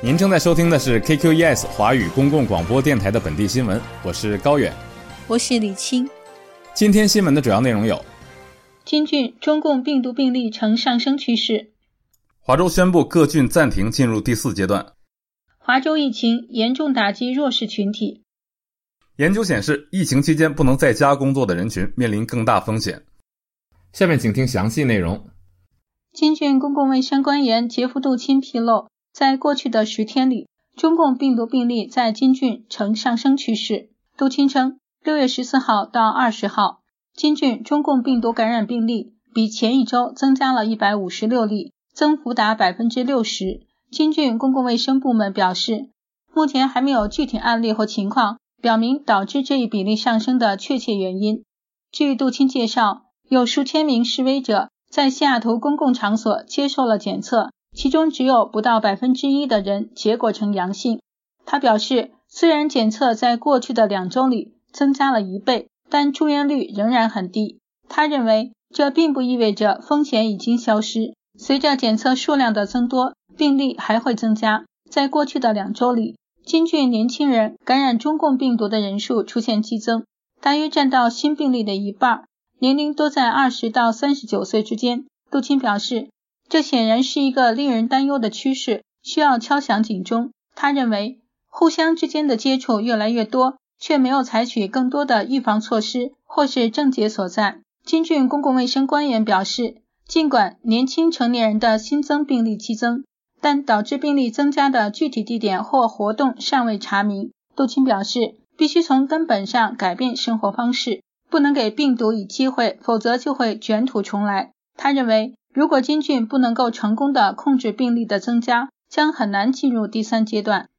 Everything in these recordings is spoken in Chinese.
您正在收听的是 KQES 华语公共广播电台的本地新闻，我是高远， 我是李青。 今天新闻的主要内容有： 金郡中共病毒病例呈上升趋势； 华州宣布各郡暂停进入第4阶段； 华州疫情严重打击弱势群体； 研究显示，疫情期间不能在家工作的人群面临更大风险。下面请听详细内容。 金郡公共卫生官员杰夫·杜钦披露，在过去的10天里，中共病毒病例在金郡呈上升趋势。杜钦称，6月14号到20号，金郡中共病毒感染病例比前一周增加了156例，增幅达 60%。金郡公共卫生部门表示，目前还没有具体案例或情况表明导致这一比例上升的确切原因。据杜钦介绍，有数千名示威者在西雅图公共场所接受了检测，其中只有不到 1% 的人结果呈阳性。他表示，虽然检测在过去的2周里增加了1倍，但住院率仍然很低。他认为这并不意味着风险已经消失，随着检测数量的增多，病例还会增加。在过去的2周里，金郡年轻人感染中共病毒的人数出现激增，大约占到新病例的一半，年龄都在20到39岁之间。杜钦表示，这显然是一个令人担忧的趋势，需要敲响警钟。他认为，互相之间的接触越来越多，却没有采取更多的预防措施，或是症结所在。金郡公共卫生官员表示，尽管年轻成年人的新增病例激增，但导致病例增加的具体地点或活动尚未查明。杜钦表示，必须从根本上改变生活方式，不能给病毒以机会，否则就会卷土重来。他认为，如果金郡不能够成功地控制病例的增加，将很难进入第3阶段。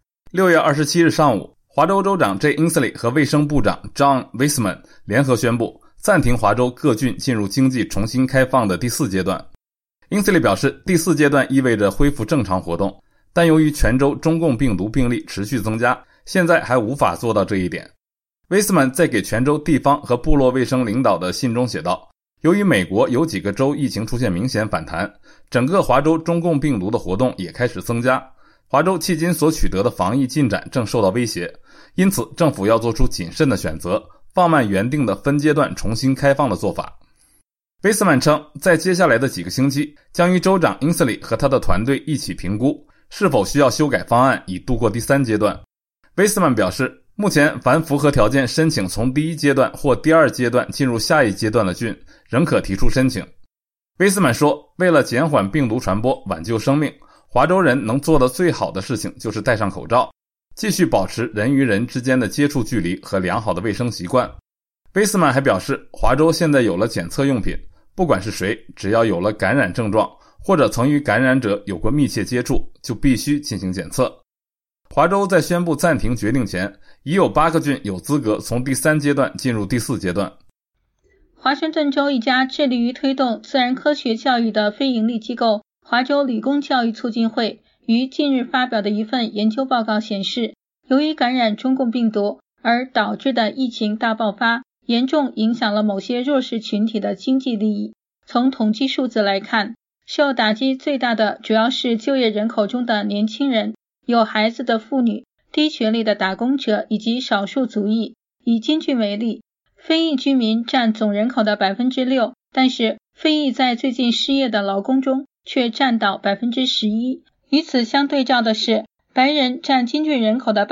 6月27日上午，华州州长 Jay Inslee 和卫生部长 John Weissman 联合宣布，暂停华州各郡进入经济重新开放的第4阶段。Inslee 表示，第4阶段意味着恢复正常活动，但由于全州中共病毒病例持续增加，现在还无法做到这一点。Weissman 在给全州地方和部落卫生领导的信中写道，由于美国有几个州疫情出现明显反弹，整个华州中共病毒的活动也开始增加。华州迄今所取得的防疫进展正受到威胁，因此政府要做出谨慎的选择，放慢原定的分阶段重新开放的做法。威斯曼称，在接下来的几个星期，将与州长英斯里和他的团队一起评估，是否需要修改方案以度过第3阶段。威斯曼表示，目前凡符合条件申请从第1阶段或第2阶段进入下一阶段的郡，仍可提出申请。威斯曼说，为了减缓病毒传播，挽救生命，华州人能做的最好的事情就是戴上口罩，继续保持人与人之间的接触距离和良好的卫生习惯。威斯曼还表示，华州现在有了检测用品，不管是谁，只要有了感染症状，或者曾与感染者有过密切接触，就必须进行检测。华州在宣布暂停决定前，已有8个郡有资格从第3阶段进入第4阶段。 华盛顿州一家致力于推动自然科学教育的非营利机构华州理工教育促进会于近日发表的一份研究报告显示，由于感染中共病毒而导致的疫情大爆发，严重影响了某些弱势群体的经济利益。从统计数字来看，受打击最大的主要是就业人口中的年轻人、有孩子的妇女、低学历的打工者以及少数族裔。以金郡为例，非裔居民占总人口的 6%， 但是非裔在最近失业的劳工中却占到 11%。 与此相对照的是，白人占金郡人口的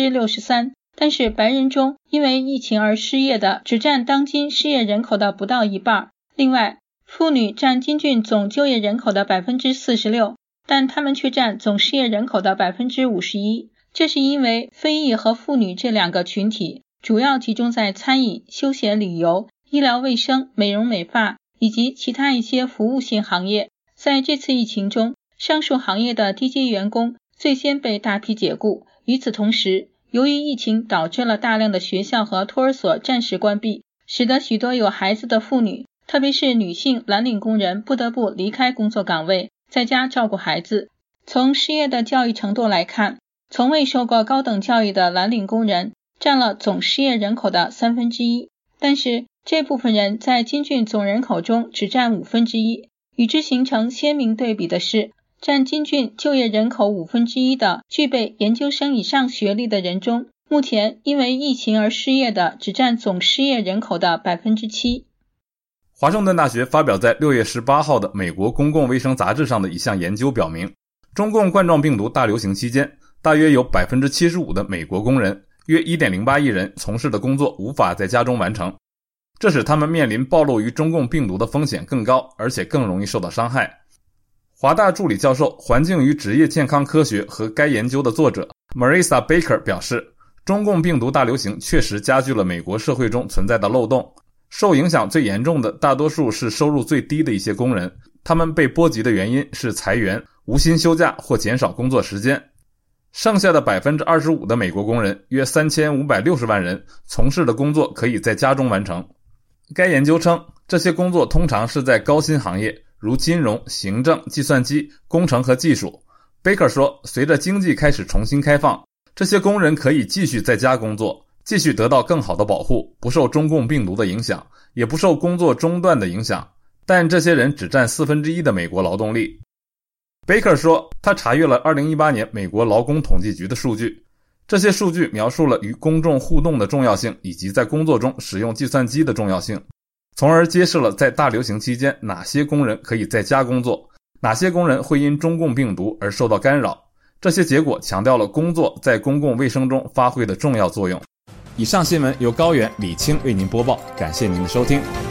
63%， 但是白人中因为疫情而失业的只占当今失业人口的不到一半。另外，妇女占金郡总就业人口的 46%， 但他们却占总失业人口的 51%。 这是因为非裔和妇女这2个群体主要集中在餐饮、休闲旅游、医疗卫生、美容美发以及其他一些服务性行业。在这次疫情中，上述行业的低阶员工最先被大批解雇。与此同时，由于疫情导致了大量的学校和托儿所暂时关闭，使得许多有孩子的妇女，特别是女性蓝领工人不得不离开工作岗位，在家照顾孩子。从失业的教育程度来看，从未受过高等教育的蓝领工人占了总失业人口的1/3，但是这部分人在金郡总人口中只占1/5。与之形成鲜明对比的是， 占京郡就业人口1/5的具备研究生以上学历的人中，目前因为疫情而失业的只占总失业人口的 7%。 华盛顿大学发表在6月18号的美国公共卫生杂志上的一项研究表明，中共冠状病毒大流行期间，大约有 75% 的美国工人，约 1.08 亿人从事的工作无法在家中完成，这使他们面临暴露于中共病毒的风险更高，而且更容易受到伤害。华大助理教授、环境与职业健康科学和该研究的作者 Marissa Baker 表示，中共病毒大流行确实加剧了美国社会中存在的漏洞，受影响最严重的大多数是收入最低的一些工人，他们被波及的原因是裁员、无薪休假或减少工作时间。剩下的 25% 的美国工人，约3560万人，从事的工作可以在家中完成。该研究称，这些工作通常是在高薪行业，如金融、行政、计算机、工程和技术。Baker 说，随着经济开始重新开放，这些工人可以继续在家工作，继续得到更好的保护，不受中共病毒的影响，也不受工作中断的影响，但这些人只占1/4的美国劳动力。Baker 说，他查阅了2018年美国劳工统计局的数据，这些数据描述了与公众互动的重要性，以及在工作中使用计算机的重要性，从而揭示了在大流行期间哪些工人可以在家工作，哪些工人会因中共病毒而受到干扰。这些结果强调了工作在公共卫生中发挥的重要作用。以上新闻由高原、李青为您播报，感谢您的收听。